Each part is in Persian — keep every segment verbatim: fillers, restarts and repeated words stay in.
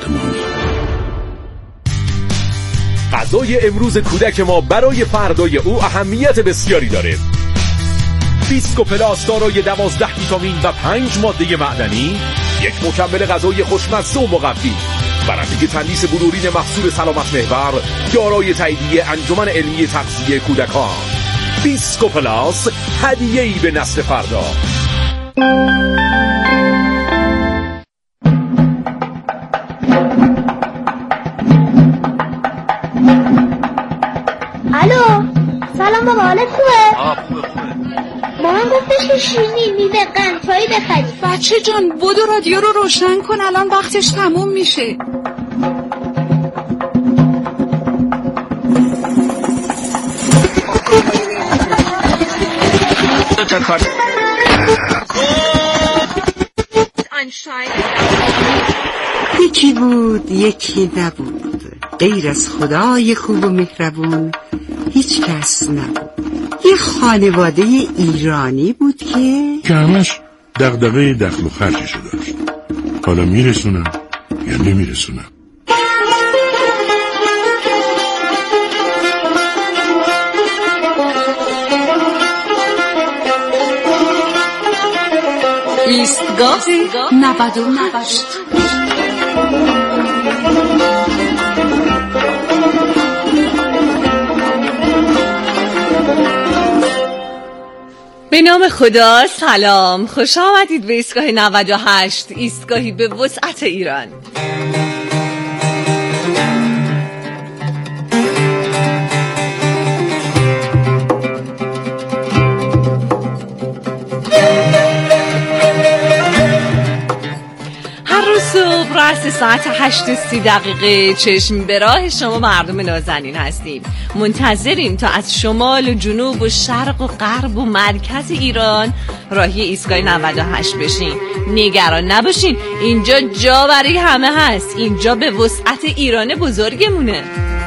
حیاتمان. غذای امروز کودک ما برای فردای او اهمیت بسیاری داره. بیسکو پلاس دارای دوازده ویتامین و پنج ماده معدنی، یک مکمل غذایی خوشمزه و مقوی، برنده تندیس بلورین محصول سلامت محور، دارای تاییدیه انجمن علمی تغذیه کودکان. بیسکو پلاس، هدیه‌ای به نسل فردا. الو، سلام بابا، حالت خوبه؟ آه خوبه خوبه. مامان گفتش که شیرینی میوه قندچایی بخری. بچه جان بدو رادیو رو روشن کن، الان وقتش تموم میشه. تا کار یکی بود یکی نبود، غیر از خدای خوب و مهربون هیچ کس نبود. یه خانواده ایرانی بود که که همش دغدغه دخل و خرجشو داشت. حالا میرسونم یا نمیرسونم. ایستگاه نود و هشت. به نام خدا، سلام، خوش آمدید به ایستگاه نود و هشت، ایستگاهی به وسعت ایران. هر روز صبح رأس ساعت هشت سی دقیقه چشم به راه شما مردم نازنین هستیم. منتظریم تا از شمال و جنوب و شرق و غرب و مرکز ایران راهی ایستگاه نود و هشت بشین. نگران نباشین، اینجا جا برای همه هست. اینجا به وسعت ایران بزرگمونه.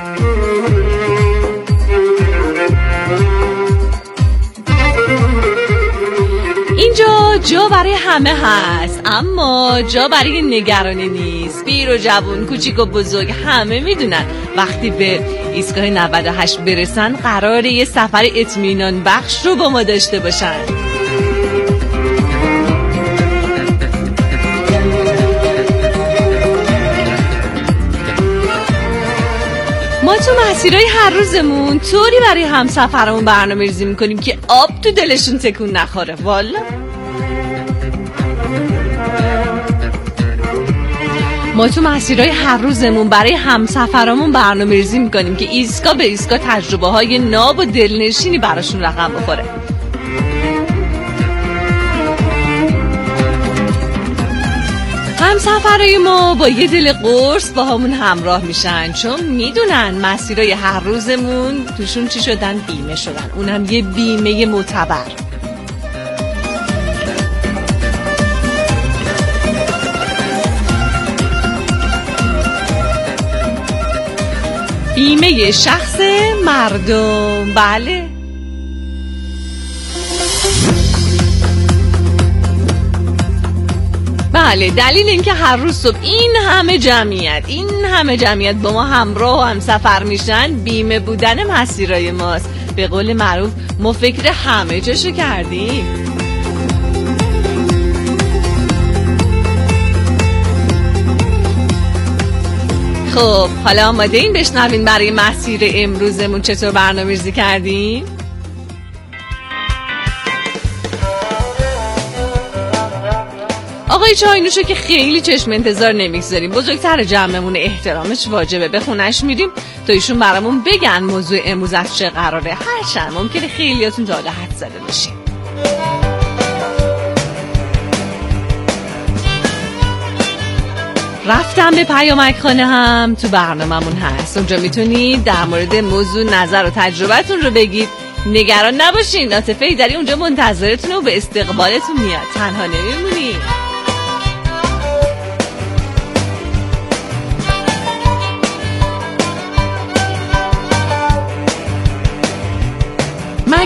اینجا جا برای همه هست، اما جا برای نگرانی نیست. پیر و جوون، کوچیک و بزرگ همه میدونن وقتی به ایستگاه نود و هشت برسن قراره یه سفر اطمینان بخش رو با ما داشته باشن. ما تو مسیرهای هر روزمون طوری برای همسفرمون برنامه ریزی میکنیم که آب تو دلشون تکون نخوره. والا ما تو مسیرهای هر روزمون برای همسفرمون برنامه ریزی میکنیم که ایستگاه به ایستگاه تجربه های ناب و دلنشینی براشون رقم بخوره. همسفرهای ما با یه دل قرص با همون همراه میشن، چون میدونن مسیرهای هر روزمون توشون چی شدن؟ بیمه شدن، اونم یه بیمه معتبر. بیمه شخص مردم. بله، بله، دلیل این که هر روز صبح این همه جمعیت این همه جمعیت با ما همراه و هم سفر میشن بیمه بودن مسیرهای ماست. به قول معروف ما فکر همه جاشو کردیم. خب حالا آماده این بشنوین برای مسیر امروزمون چطور برنامه‌ریزی کردیم؟ آقای چاینوشو که خیلی چشم انتظار نمیگذاریم، بزرگتر جمعمون، احترامش واجبه، به خونش میریم تا ایشون برامون بگن موضوع امروز از چه قراره. هرچند ممکنه خیلیاتون تا حالا حد زده باشین. رفتم به پیامک خانه هم تو برنامه‌مون هست. اونجا میتونید در مورد موضوع نظر و تجربتون رو بگید. نگران نباشین، عاطفه ایدری اونجا منتظرتونه و به استقبالتون میاد. تنها نمیمونید.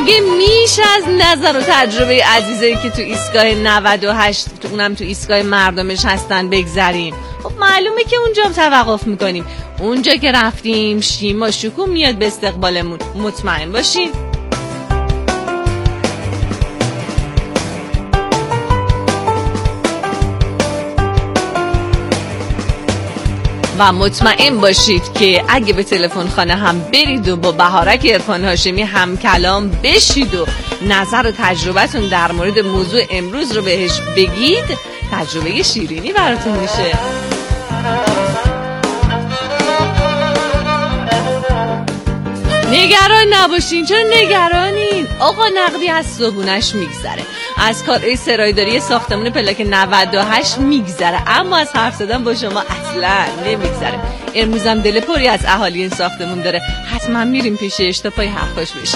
مگه میشه از نظر و تجربه عزیزایی که تو ایستگاه نود و هشت تو اونم تو ایستگاه مردمش هستن بگذریم؟ خب معلومه که اونجا هم توقف میکنیم. اونجا که رفتیم شیما شکوم میاد به استقبالمون، مطمئن باشین. و مطمئن باشید که اگه به تلفن خانه هم برید و با بهارک عرفان هاشمی هم کلام بشید و نظر و تجربتون در مورد موضوع امروز رو بهش بگید، تجربه شیرینی براتون میشه. نگران نباشین. چرا نگرانین؟ آقا نقدی از صبونش میگذره، از کارهای سرایداری ساختمون پلاک نود و هشت میگذره، اما از حرف زدن با شما اصلا نمیگذره. امروزم دل پری از اهالی این ساختمون داره، حتما میریم پیشش تا پای حرفاش بشیم.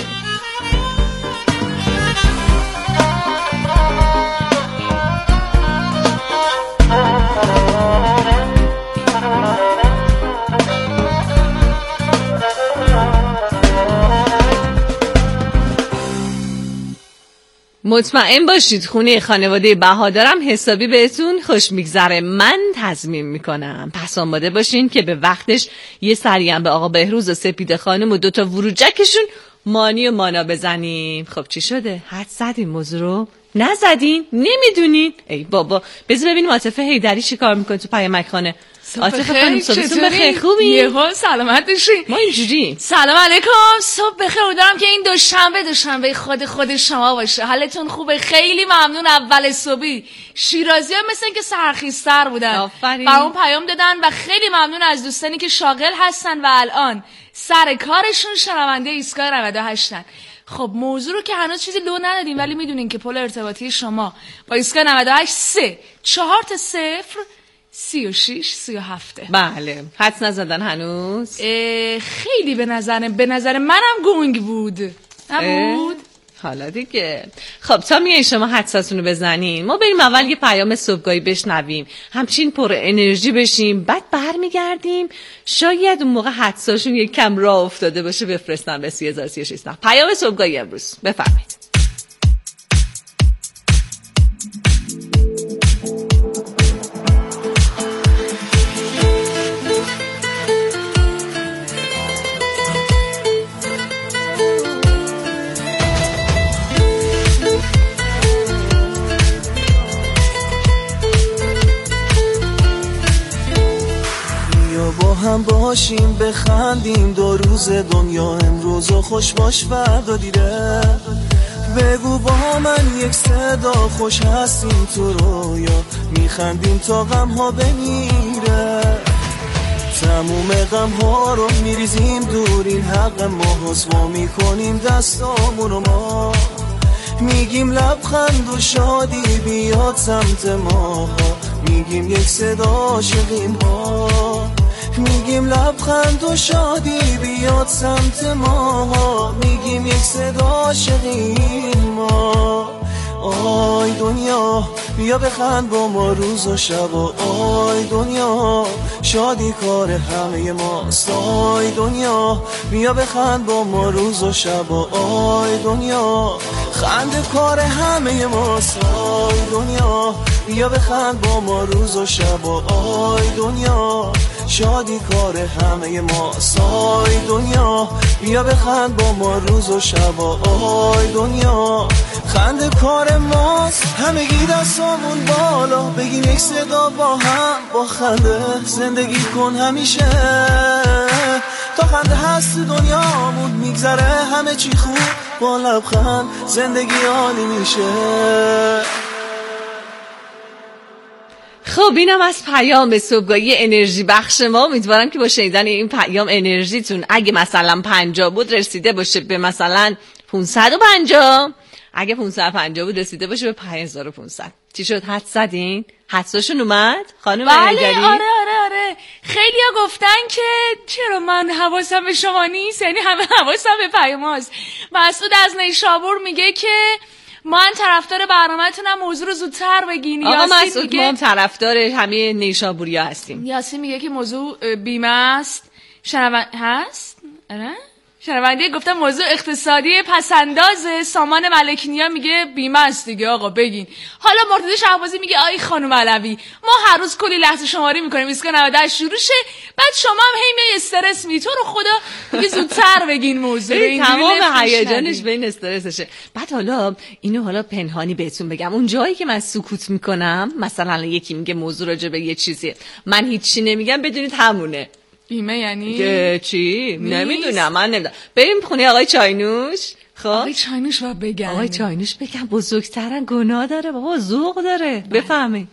مطمئن باشید خونه خانواده بهادرم حسابی بهتون خوش میگذره. من تضمین میکنم. پس آماده باشین که به وقتش یه سریم به آقا بهروز و سپیده خانم و دوتا وروجکشون مانی و مانا بزنیم. خب چی شده؟ حد زدین موضوع رو؟ نزدین؟ نمیدونین؟ ای بابا بذار ببینیم عاطفه حیدری چی کار میکنه تو پیامک خانه. عاطفه خانم صبحتون بخیر. خوبی؟ یهو سلامت بشین. ما اینجوری. سلام علیکم. صبح بخیر. امیدوارم که این دوشنبه دوشنبه خود خود شما باشه. حالتون خوبه؟ خیلی ممنون. اول صبحی شیرازی‌ها مثل اینکه سرخیزتر بودن. آفرین. برام پیام دادن و خیلی ممنون از دوستانی که شاغل هستن و الان سر کارشون شنونده ایستگاه نود و هشتن. خب موضوع رو که هنوز چیزی لو ندادیم، ولی میدونین که پل ارتباطی شما با ایستگاه نود و هشت سه چهار تا صفر سی و شیش سی و هفته. بله. حدس نزدن هنوز؟ خیلی به نظر به نظر منم گنگ بود. نبود؟ حالا دیگه. خب تا میای شما حدساتونو بزنین، ما بریم اول یه پیام صبحگاهی بشنویم، همچین پر انرژی بشیم، بعد برمیگردیم. شاید اون موقع حدساشون یک کم راه افتاده باشه، بفرستن به سی هزار سی و شصت. پیام صبحگاهی امروز بفرمایید. با هم باشیم بخندیم دو روز دنیا امروز و خوش باش فردا دیره. بگو با من یک صدا خوش هستیم تو رویا، میخندیم تا غم ها بمیره. تموم غم ها رو میریزیم دور، این حق ما حسوا میکنیم دستامون رو ما. میگیم لبخند و شادی بیاد سمت ما، میگیم یک صدا عاشقیم ها. میگیم لبخند و شادی بیاد سمت ما، میگیم یک صدا عاشقیم ما. آی دنیا بیا بخند با ما روز و شب و آی دنیا شادی کار همه ماست. آی دنیا بیا بخند با ما روز و شب و آی دنیا خنده کار همه ماست. آی دنیا بیا بخند با ما روز و شب و آی دنیا شادی کار همه ماست. آی دنیا بیا بخند با ما روز و شب و آی دنیا خنده کار ماست. همگی دستامون بالا بگیم یک صدا با هم، با خنده زندگی کن همیشه. تا خنده هست دنیامون میگذره همه چی خوب، با لبخند زندگی عالی میشه. خب اینم از پیام صبحگاهی انرژی بخش ما. امیدوارم که با شنیدن این پیام انرژیتون اگه مثلا پنجاه بود رسیده باشه به مثلا پانصد و پنجاه، اگه پانصد و پنجاه بود رسیده باشه به پنج هزار و پانصد. چی شد؟ حدس زدین؟ حدساشون اومد؟ خانم بله هیدری؟ آره آره آره. خیلی ها گفتن که چرا من حواسم به شما نیست، یعنی همه حواسم به پیام هاست. مسعود از نیشابور میگه که من طرفدار برنامه‌تونم، موضوع رو زودتر بگین. آقا مسعود ما هم طرفدار همه نیشابوریا هستیم. یاسین میگه که موضوع بیمه است. شنون هست؟ آره شنونده گفتم موضوع اقتصادی پسندازه. سامان ملکنیا میگه بیمه است دیگه آقا بگین. حالا مرتضی شهبازی میگه آی خانم علوی ما هر روز کلی لحظه شماری میکنیم ایستگاه نود و هشت شروع شه، بعد شما هم هی می استرس می تو رو خدا دیگه زودتر بگین موضوع. تمام هیجانش به این استرسشه. بعد حالا اینو حالا پنهانی بهتون بگم، اون جایی که من سکوت میکنم، مثلا یکی میگه موضوع راجع به یه چیزی من هیچی نمیگم، بدونید همونه. بیمه یعنی که چی؟ نمیدونم، من نمیدونم. بریم خونه آقای چاینوش. خب آقای چاینوش باید بگن. آقای چاینوش بگن بزرگترن، گناه داره بابا، ذوق داره. بفهمین.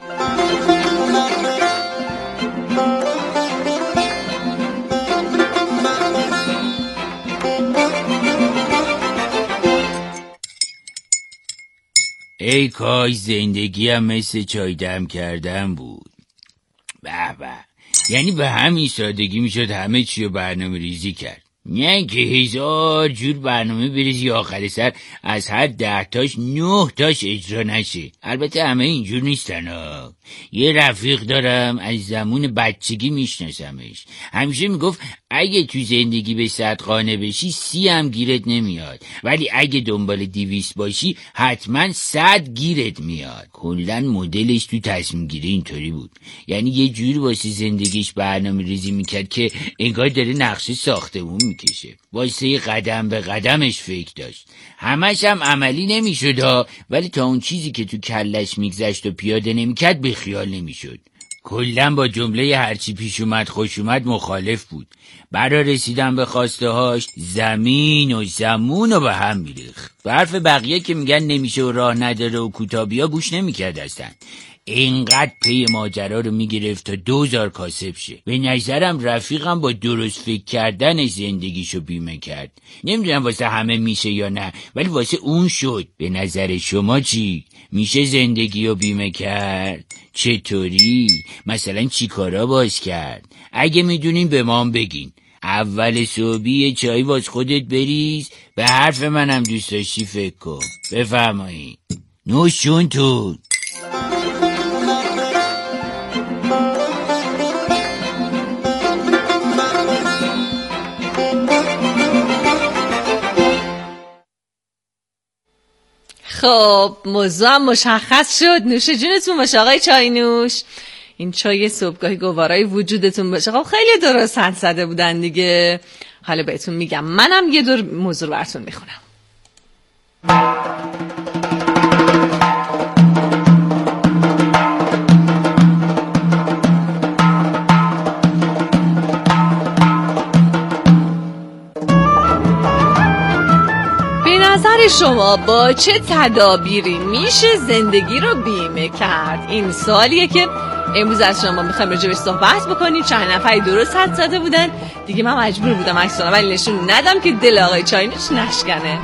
ای کاش زندگیم مثل چای دم کردن بود. به به، یعنی به همین سادگی میشد همه چی رو برنامه ریزی کرد، نه که هزار جور برنامه بریزی آخر سر از هر ده تاش نه تاش اجرا نشه. البته همه اینجور نیستن ها. یه رفیق دارم از زمان بچگی میشناسمش، همیشه میگفت اگه تو زندگی به صد قانع بشی سی هم گیرت نمیاد، ولی اگه دنبال دیویس باشی حتما صد گیرت میاد. کلن مدلش تو تصمیم گیری اینطوری بود، یعنی یه جوری واسه زندگیش برنامه ریزی میکرد که انگار داره نقشه ساختمون میکشه. واسه قدم به قدمش فکر داشت، همش هم عملی نمیشد ها، ولی تا اون چیزی که تو کلش میگذشت و پیاده نمیکرد به خیال نمیشد. کلن با جمله هرچی پیش اومد خوش اومد مخالف بود. برای رسیدن به خواسته هاش زمین و زمون و به هم میریخت. به حرف بقیه که میگن نمیشه و راه نداره و کوتابیا گوش نمیکرد هستن. اینقدر پی ماجرا رو میگرفت تا دوزار کاسب شه. به نظرم رفیقم با درست فکر کردن زندگیشو بیمه کرد. نمیدونم واسه همه میشه یا نه، ولی واسه اون شد. به نظر شما چی؟ میشه زندگی رو بیمه کرد؟ چطوری؟ مثلا چی کارا باز کرد؟ اگه میدونین به ما بگین. اول صبحی چای واس خودت بریز، به حرف منم دوست داشتی فکر کن. بفرمایید. نوشون تو. خب موضوع هم مشخص شد. نوش جونتون باشه آقای چاینوش. این چای صبحگاهی گوارای وجودتون باشه. خب خیلی درست حد زده بودن دیگه. حالا بهتون میگم، منم یه دور موضوع براتون میخونم. نظر شما با چه تدابیری میشه زندگی رو بیمه کرد؟ این سوالیه که امروز از شما میخوایم راجع بهش صحبت بکنید. چند نفری درست حد زده بودن دیگه، من مجبور بودم عکس‌ها ولی نشون ندم که دل آقای چاینوش نشکنه.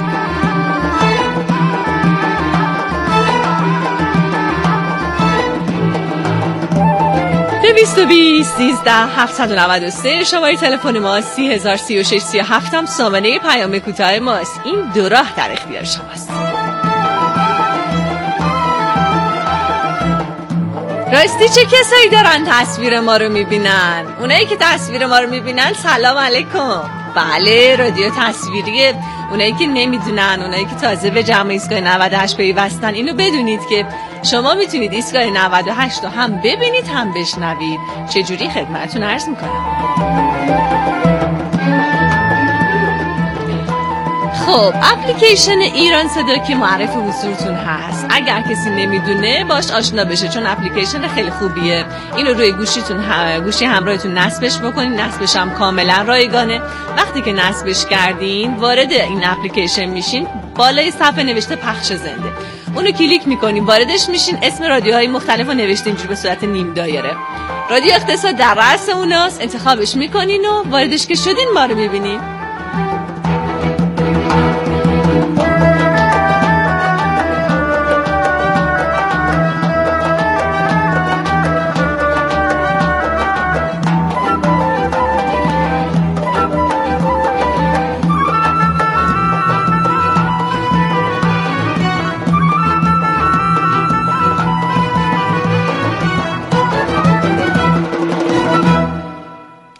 دویست و بیست سیزده هفتصد و نود و سه شماره تلفن ما، سی هزار سی و شش سی و هفت هم سامانه پیام کوتاه ماست. این دو راه در اختیار شماست. راستی چه کسایی دارن تصویر ما رو میبینن؟ اونایی که تصویر ما رو میبینن سلام علیکم. بله رادیو تصویریه. اونایی که نمیدونن، اونایی که تازه به جمع ایستگاه نود و هشت پیوستن، اینو بدونید که شما میتونید ایستگاه نود و هشت رو هم ببینید هم بشنوید. چجوری خدمتتون عرض میکنم. خب اپلیکیشن ایران صدا که معرف حضورتون هست، اگر کسی نمیدونه باش آشنا بشه، چون اپلیکیشن خیلی خوبیه. اینو روی گوشیتون هم... گوشی همراهتون نصبش بکنین. نصبش هم کاملا رایگانه. وقتی که نصبش کردین وارد این اپلیکیشن میشین، بالای صفحه نوشته پخش زنده، اونو کلیک میکنین، واردش میشین. اسم رادیوهای مختلف رو نوشته اینجوری به صورت نیم دایره. رادیو اقتصاد در رأس اوناست، انتخابش میکنین و واردش که شدین ما رو میبینین.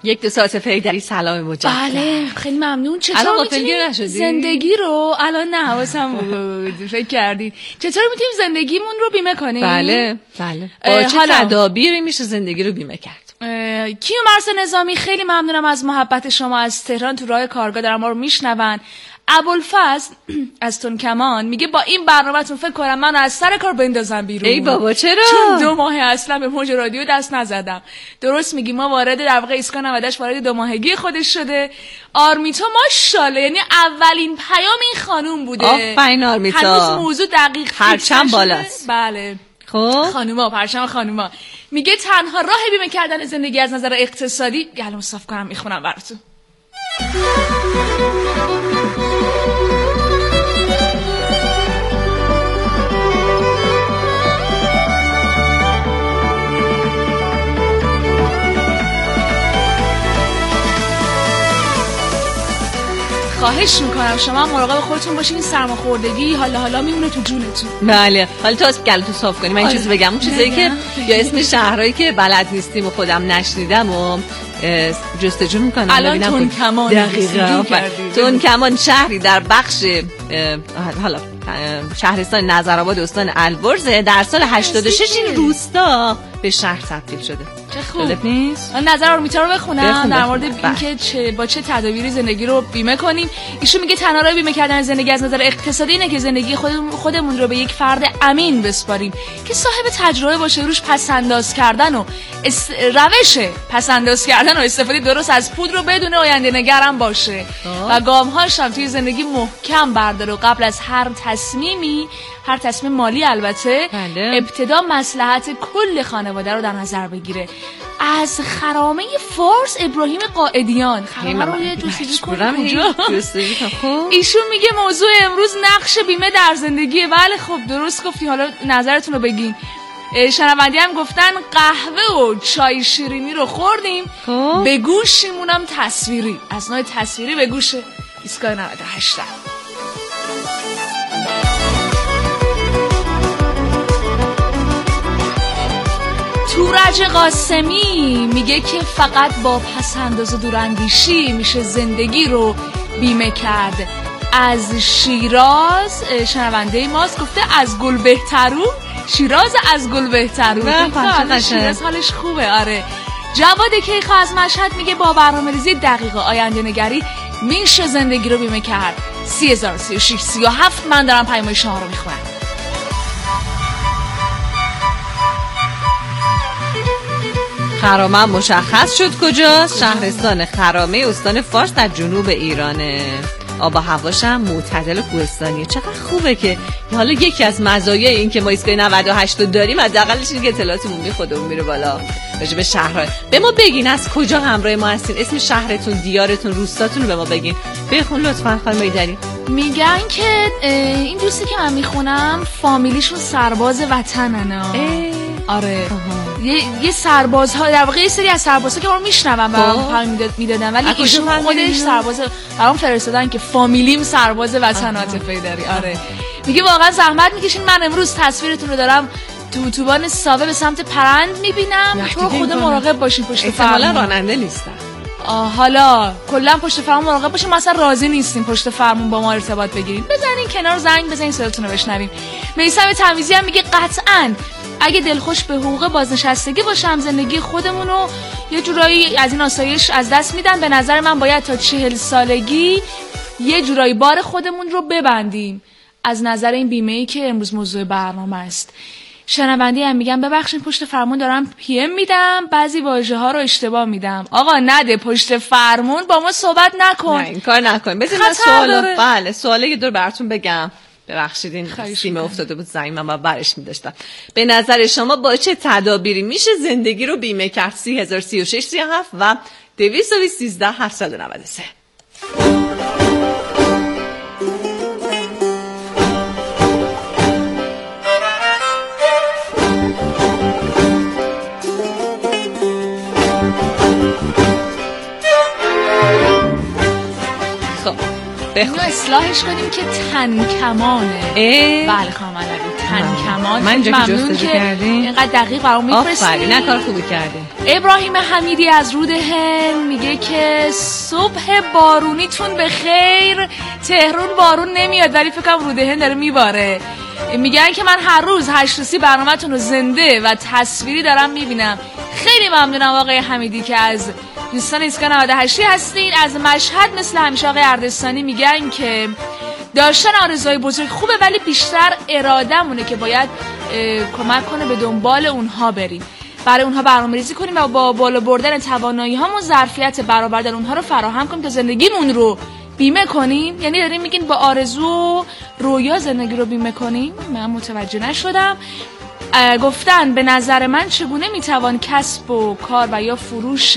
یک دو ساعت پیدری سلام مجدد. بله خیلی ممنون. چطور الان میتونیم زندگی رو الان نه حواسم بود فکر کردید چطور میتونیم زندگیمون رو بیمه کنیم؟ بله بله با چه تدابیری میشه زندگی رو بیمه کرد؟ کیومرث نظامی خیلی ممنونم از محبت شما. از تهران تو راه کارگاه دارن ما رو میشنون. ابوالفضل از تونکمان میگه با این برنامه‌تون فکر کنم من از سر کار بندازم بیرون. ای بابا چرا؟ چون دو ماه اصلا به موج رادیو دست نزدم. درست میگی ما وارد در واقع ایسکا نود و هشت وارد دو ماهگی خودش شده. آرمیتا ماشاءالله یعنی اولین پیام این خانوم بوده. آفرین آرمیتا. هنوز موضوع دقیق پرچم بالاست. بله خب خانوما پرچم خانوما. میگه تنها راه بیمه کردن زندگی از نظر اقتصادی گلوم صاف کنم میخونم براتون. خواهش میکنم شما مراقب خودتون باشین. این سرماخوردگی حالا حالا میمونه تو جونتون. بله حالا تو از گلوتو صاف کنی. من این چیزی بگم اون چیزایی که یا اسم شهرهایی که بلد نیستیم و خودم نشنیدم و جستجو میکنم الان تونکمان. دقیقاً تونکمان شهری در بخش حالا شهرستان نظرآباد استان البرز در سال هشتاد و شش این روستا به شهر تبدیل شده. چه خوب نیست؟ من نظر آرمیتا رو بخونم در مورد اینکه چه با چه تدابیری زندگی رو بیمه کنیم. ایشون میگه تنها راه بیمه کردن زندگی از نظر اقتصادی اینه که زندگی خودمون خودمون رو به یک فرد امین بسپاریم که صاحب تجربه باشه، روش پسنداز کردن و اس... روش پسنداز کردن و استفاده درست از پول رو بدون آینده نگرم باشه و گام‌هاش هم توی زندگی محکم برداره و قبل از هر تصمیمی، هر تصمیم مالی البته، بله. ابتدا مصلحت کل خانواده رو در نظر بگیره. از خرامه فارس ابراهیم قائدیان خرامه رو یه جوسیجی کنم اونجا. ایشون میگه موضوع امروز نقش بیمه در زندگیه. بله خب درست گفتی. حالا نظرتون رو بگین. شنوندی هم گفتن قهوه و چای شیرینی رو خوردیم به گوشیمونم تصویری. از نوع تصویری به گوش ایسکا نود و هشت. تورج قاسمی میگه که فقط با پسنداز و دوراندیشی میشه زندگی رو بیمه کرد. از شیراز شنونده ماست گفته از گل بهترون. شیراز از گل بهترون. شیراز حالش خوبه. آره. جواد کیخا از مشهد میگه با برنامه‌ریزی دقیق آینده نگری میشه زندگی رو بیمه کرد. سی هزار سی و شش سی و هفت من دارم پیام‌های شما رو میخونم. خرامه مشخص شد کجاست. شهرستان خرامه استان فارس در جنوب ایرانه. آب و هواش هم معتدل و کوهستانیه. چقدر خوبه که حالا یکی از مزایای این که ما ایسکای نود و هشت رو داریم حداقلش اینه که اطلاعاتمون می خودمون میره بالا راجع به شهرها. به ما بگین از کجا همراه ما هستین، اسم شهرتون، دیارتون، روستاتون رو به ما بگین. بخون لطفاً خانم ایدری. میگن که این دوستی که من میخونم فامیلیشون سرباز وطنن. آره یه یه سربازها در واقع یه سری از سربازها که ما رو میشنون برام پیام میدادن ولی ایشون خودش سرباز برام فرستادن که فامیلیم سرباز وطن عاطفه داری. آره میگه واقعا زحمت میکشین. من امروز تصویرتون رو دارم تو اتوبان ساوه به سمت پرند میبینم. تو خود مراقب باشین پشت فرمون. احتمالاً راننده نیستن. حالا کلا پشت فرمون مراقب باشین. ما اصلا راضی نیستیم پشت فرمون با ما ارتباط بگیرید. بزنین کنار زنگ بزنین صداتون رو بشنویم. میثم تمیزی هم میگه قطعاً اگه دلخوش به حقوق بازنشستگی باشم زندگی خودمون رو یه جورایی از این آسایش از دست میدن. به نظر من باید تا چهل سالگی یه جورایی بار خودمون رو ببندیم از نظر این بیمه‌ای که امروز موضوع برنامه است. شنوندی هم میگم ببخشید پشت فرمون دارم پی ام میدم بعضی واژه ها رو اشتباه میدم. آقا نده پشت فرمون با ما صحبت نکن. نه این کار نکن. بذار من سوال بله سوالی که دور براتون بگم. ببخشید این سیمه افتاده بود زنگ من برش می‌داشتم. به نظر شما با چه تدابیری میشه زندگی رو بیمه کرد؟ سی هزار سی و شش سی و هفت و دویست و سیزده هفتصد و نود و سه. اینو اصلاحش کنیم که تن کمانه. بله خانم علوی کمان. من اینجا که ممنون جستجو که کردین اینقدر دقیق برام می‌فرستین. آفرین، نه کار خوبی کرده. ابراهیم حمیدی از رود هند میگه که صبح بارونیتون به خیر. تهران بارون نمیاد ولی فکر کنم رود هند داره میباره. میگن که من هر روز هشت تا سی برنامه‌تون رو زنده و تصویری دارم میبینم. خیلی ممنونم آقای حمیدی که از دوستان ایستگاه نود و هشت هستین. از مشهد مثل همیشه آقای اردستانی میگن که داشتن آرزوهای بزرگ خوبه ولی بیشتر اراده‌مونه که باید کمک کنه به دنبال اونها بریم، برای اونها برنامه‌ریزی کنیم و با بالا بردن توانایی‌هامون ظرفیت برآوردن اونها رو فراهم کنیم تا زندگیمون رو بیمه کنیم. یعنی دارین میگین با آرزو و رویا زندگی رو بیمه کنیم؟ من متوجه نشدم. گفتن به نظر من چگونه میتوان کسب و کار و یا فروش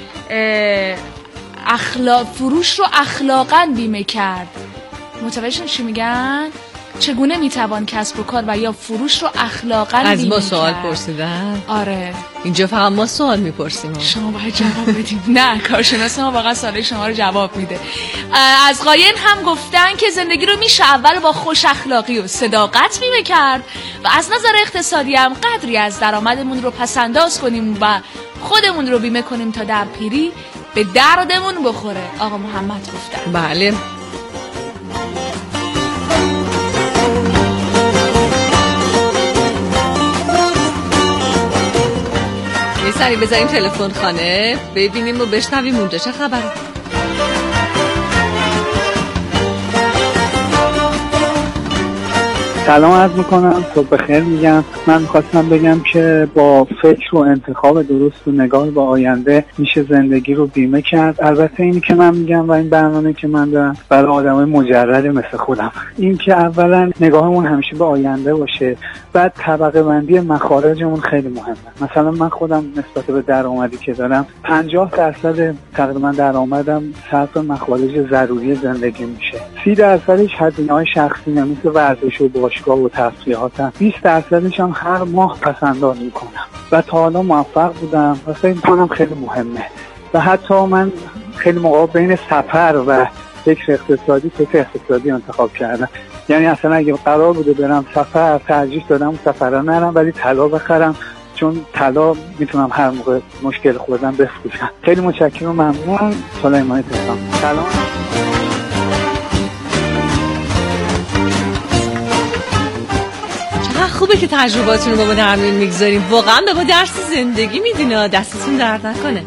اخلاق فروش رو اخلاقاً بیمه کرد؟ متوجه چی میگن؟ چگونه میتوان کسب و کار و یا فروش رو اخلاقاً بیمه کرد؟ از ما سوال پرسیدن؟ آره اینجا فقط ما سوال میپرسیم. شما باید جواب بدید. نه، کارشناس ما واقعا سوال شما رو جواب میده. از قاین هم گفتن که زندگی رو میشه اول با خوش اخلاقی و صداقت بیمه کرد و از نظر اقتصادی هم قدری از درآمدمون رو پس انداز کنیم و خودمون رو بیمه کنیم تا در پیری به دردمون بخوره. آقا محمد گفتن. بله. یه سری بذاریم تلفن خانه ببینیم و بشنویم اونجا چه خبره. سلام عرض میکنم، صبح بخیر میگم. من میخواستم بگم که با فکر و انتخاب درست و نگاه به آینده میشه زندگی رو بیمه کرد. البته اینی که من میگم و این برنامه که من دارم برای آدمای مجرد مثل خودم، این که اولا نگاهمون همیشه به آینده باشه، بعد طبقه بندی مخارجمون خیلی مهمه. مثلا من خودم نسبت به درآمدی که دارم پنجاه درصد تقریبا درآمدم صرف مخارج ضروری زندگی میشه، سی درصدش هزینه‌های شخصی مثل ورزش و باشگاه و تفریحاتم، بیست درصدش هم هر ماه پس‌انداز میکنم و تا حالا موفق بودم و فکر می‌کنم خیلی مهمه. و حتی من خیلی موقع بین سفر و فکر اقتصادی فکر اقتصادی انتخاب کردم. یعنی اصلا اگه قرار بوده برم سفر ترجیح دادم سفرا نرم ولی طلا بخرم، چون طلا میتونم هر موقع مشکل خودم بفروشم. خیلی متشکرم و ممنون. سلیمانی تهران. سلام. خوبه که تجرباتون رو با ما در میون میگذاریم. واقعا به ما درس زندگی میدین. دستتون درد نکنه.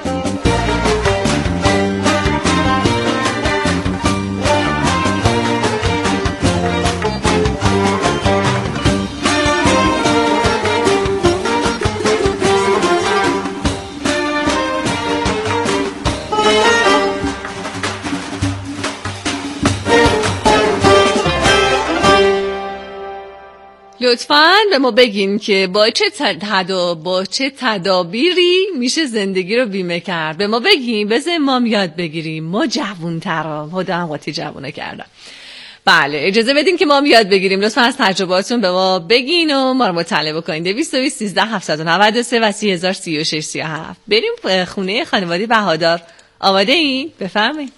لطفاً به ما بگین که با چه تدا با چه تدابیری میشه زندگی رو بیمه کرد. به ما بگین، بذار ما یاد بگیریم. ما جوون‌ترا خدا هم قاطی جوونه کردم. بله اجازه بدین که ما یاد بگیریم. لطفاً از تجرباتون به ما بگین و ما رو مطلع بکنین. دویست و بیست سیزده هفتصد و نود و سه و سی هزار سی و شش سی و هفت. بریم خونه خانواده بهادار. آماده این؟ بفرمایید.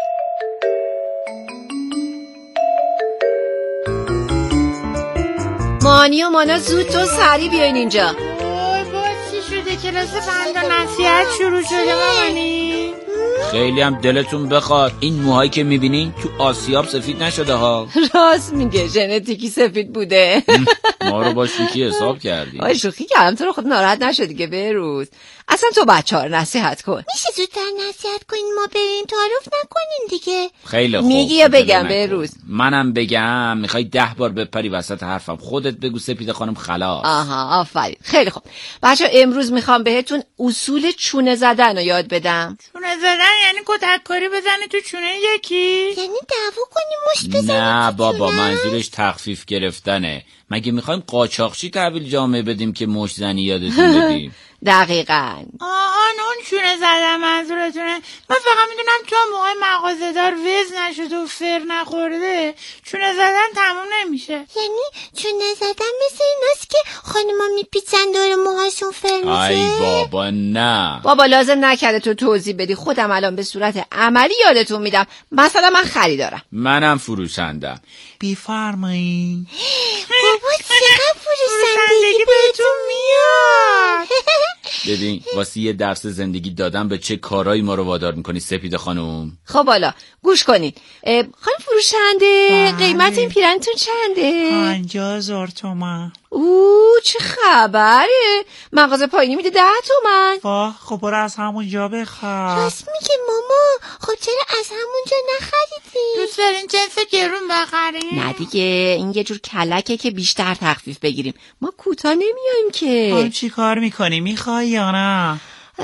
مانی و مانا زود تو سری بیاین اینجا. وای باز چی شده؟ کلاس بند نصیحت شروع شده مامانی. خیلی هم دلتون بخواد این موهایی که میبینین تو آسیاب سفید نشده ها. راست میگه، ژنتیکی سفید بوده. ما رو با شوخی حساب کردی. آی شوخی کردم، تو رو خود ناراحت نشد دیگه. بروز اصلا تو بچه ها رو نصیحت کن. میشه زودتر نصیحت کنین ما بریم، تعارف نکنین دیگه. خیلی خوب. میگی یا بگم بروز؟ منم بگم. میخوای ده بار بپری وسط حرفم؟ خودت بگو سپیده خانم خلاص. آها آفرین. خیلی خوب بچه ها، امروز میخوام بهتون اصول چونه زدن رو یاد بدم. چونه زدن یعنی کتک کاری بزنی تو چونه یکی؟ یعنی دعوا کنی مشت بزنی؟ نه بابا، منظورش تخفیف گرفتنه. مگه میخوایم قاچاقچی تحویل جامعه بدیم که مشت زنی یادتون بدیم؟ دقیقاً. آهان اون چونه زدن منظورت. یادتونه من فقط میدونم تو موقع مغازه‌دار وز نشده و فر نخورده چونه زدن تموم نمیشه. یعنی چونه زدن مثل ایناست که خانوما میپیچن دور موهاشون فر میشه؟ ای بابا نه بابا لازم نکرده تو توضیح بدی، خودم الان به صورت عملی یادتون میدم. مثلا من خریدارم. منم فروشندم. بیفرمایید. بابا چقدر فروشندگی بهتون میاد. ببین واسه یه درس زندگی دادن به چه کارایی ما رو وادار میکنی سپید خانم. خب حالا گوش کنید خانم فروشنده، بله. قیمت این پیرنتون چنده؟ پنجاه هزار تومن. اوه چه خبره، مغازه پایینی میده ده تومن. واه خب برو از همونجا بخر. راست میگه ماما، خب چرا از همونجا نخریدی؟ دوست دارین جنس گرون بخریم؟ نه دیگه این یه جور کلکه که بیشتر تخفیف بگیریم، ما کوتاه نمیایم که. خب چی کار میکنی، میخوای یا نه؟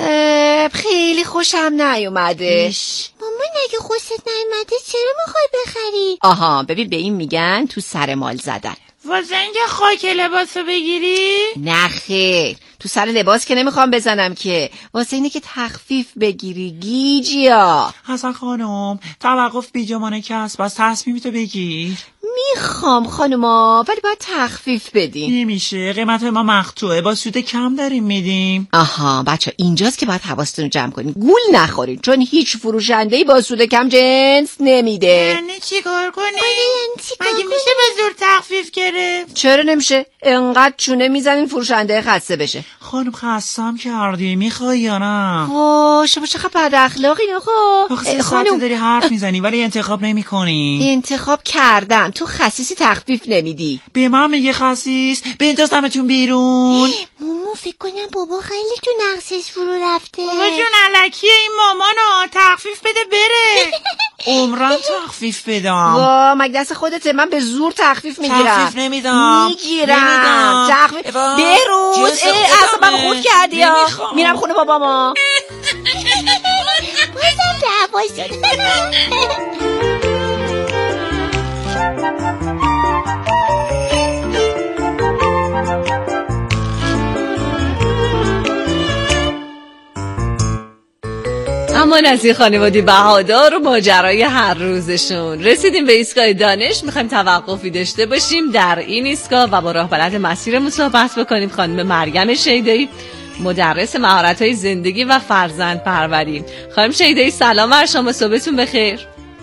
خیلی خوشم نیومده. مامان اگه خوشت نیومده چرا میخوای بخری؟ آها ببین به این میگن تو سر مال زدن. واسه اینکه خاک لباسو بگیری؟ نه خیر، تو سر لباس که نمیخوام بزنم که، واسه اینه که تخفیف بگیری گیجیا. حسن خانم توقف بیجامانه کس، بس تصمیمتو بگیر. میخوام خانوما ولی باید تخفیف بدین. نمیشه، قیمت ما مقطوعه، با سود کم داریم میدیم. آها بچه اینجاست که باید حواستون رو جمع کنین، گول نخورین، چون هیچ فروشنده‌ای با سود کم جنس نمیده. یعنی چی کار کنی؟ مگه میشه به زور تخفیف گرفت؟ چرا نمیشه؟ انقدر چونه میزنین فروشنده خسته بشه. خانم خستم کردی، میخوای یا نه؟ خب شما چقدر بد اخلاقین آقا. خانم داری حرف میزنی ولی انتخاب نمی کنی. انتخاب کردم، تو خسیسی تخفیف نمیدی. به من میگه خسیس؟ بندازمتون بیرون. مامو فکر کنم بابا خیلی تو نقصش فرو رفته. بابا جون الکیه این مامانو، تخفیف بده بره. عمرم تخفیف بدم. وا مگه دست خودته، من به زور تخفیف میگیرم. تخفیف نمیدم. میگیرم. تخفیف بروز اصلا من خود کردی یا میرم خونه باباما. بازم دعواش. اما از این خانواده بهادار و ماجرای هر روزشون رسیدیم به ایستگاه دانش. میخوایم توقفی داشته باشیم در این ایستگاه و با راهبرد مسیرمون صحبت بکنیم. خانم مریم شیدایی، مدرس مهارت‌های زندگی و فرزند پروری. خانم شیدایی سلام بر شما، صبحتون بخیر.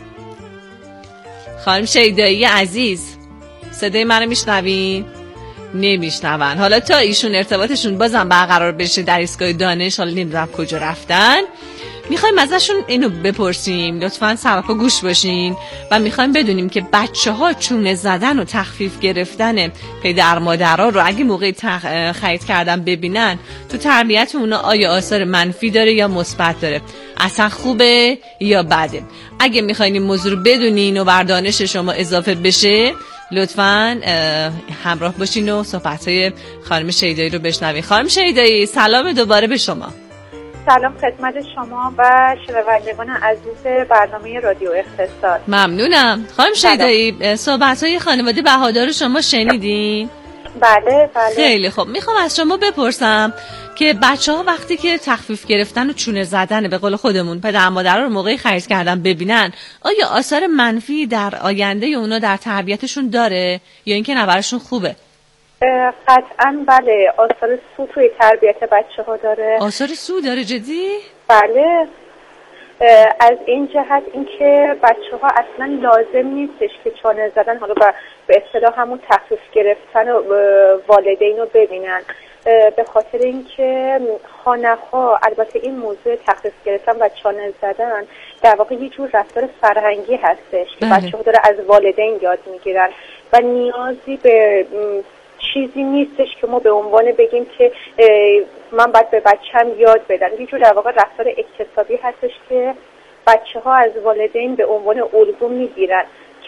خانم شیدایی عزیز صدای منو میشنوین؟ نمیشنون. حالا تا ایشون ارتباطشون بازم برقرار بشه در ایستگاه دانش، حالا نمیدونم کجا رفتن، میخوایم ازشون اینو بپرسیم. لطفاً سراپا گوش باشین و میخوایم بدونیم که بچه ها چونه زدن و تخفیف گرفتن پدر مادرها رو اگه موقع تخ... خرید کردن ببینن تو تربیت اونا آیا آثار منفی داره یا مثبت داره، اصلا خوبه یا بده. اگه میخواین این موضوع رو بدونین و بر دانش شما اضافه بشه لطفاً همراه باشین و صحبت‌های خانم شیدایی رو بشنوین. خانم شیدایی سلام دوباره به شما. سلام خدمت شما و شنوندگان عزیز برنامه رادیو اقتصاد. ممنونم. خانم شیدایی صحبت‌های خانواده بهادار شما شنیدین؟ بله بله. خیلی خوب. میخوام از شما بپرسم که بچه‌ها وقتی که تخفیف گرفتن و چونه زدن به قول خودمون پدر مادرها رو موقعی خرید کردن ببینن، آیا آثار منفی در آینده اونا در تربیتشون داره یا اینکه نه براشون خوبه؟ قطعاً بله، آثار سو توی تربیت بچه ها داره. آثار سو داره؟ جدی؟ بله، از این جهت اینکه بچه ها اصلا لازم نیستش که چانه زدن حالا به اصطلاح همون تخفیف گرفتن و والدین رو ببینن، به خاطر اینکه خانه‌ها البته این موضوع تخفیف گرفتن و چانه زدن در واقع یه جور رفتار فرهنگی هستش که بچه ها داره از والدین یاد میگیرن و نیازی به چیزی نیستش که ما به عنوان بگیم که من باید به بچه‌م یاد بدم. یه جور در واقع رفتار اکتسابی هستش که بچه ها از والدین به عنوان الگو میگیرن.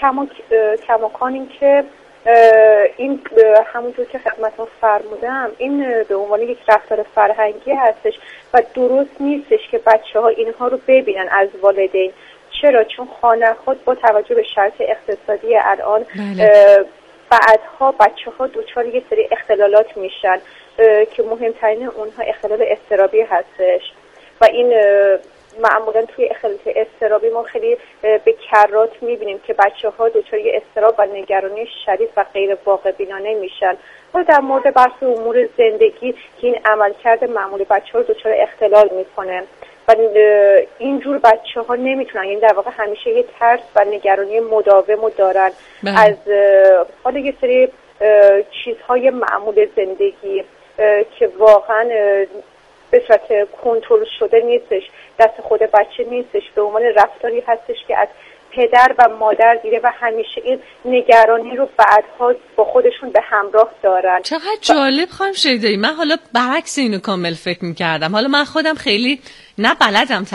کماکان این که این همونطور که خدمتتون فرمودم این به عنوان یک رفتار فرهنگی هستش و درست نیستش که بچه ها اینها رو ببینن از والدین. چرا؟ چون خانه خود با توجه به شرط اقتصادی الان بله. بعدها بچه ها دوچار یه سری اختلالات میشن که مهمترین اونها اختلال اضطرابی هستش و این معمولا توی خلط اضطرابی ما خیلی به کرات میبینیم که بچه ها دچار اضطراب و نگرانی شدید و غیر واقع بینانه میشن. و در مورد بحث امور زندگی که این عملکرد معمول بچه ها رو دچار اختلال میکنه و اینجور بچه ها نمیتونن، یعنی در واقع همیشه یه ترس و نگرانی مداوم رو دارن بله. از حالا یه سری چیزهای معمول زندگی که واقعا به صورت کنترل شده نیستش، دست خود بچه نیستش، به عنوان رفتاری هستش که از پدر و مادر دیده و همیشه این نگرانی رو بعدها با خودشون به همراه دارن. چقدر جالب خانم شیدایی. من حالا برعکس اینو کامل فکر میکردم. حالا من خودم خیلی نه بلدم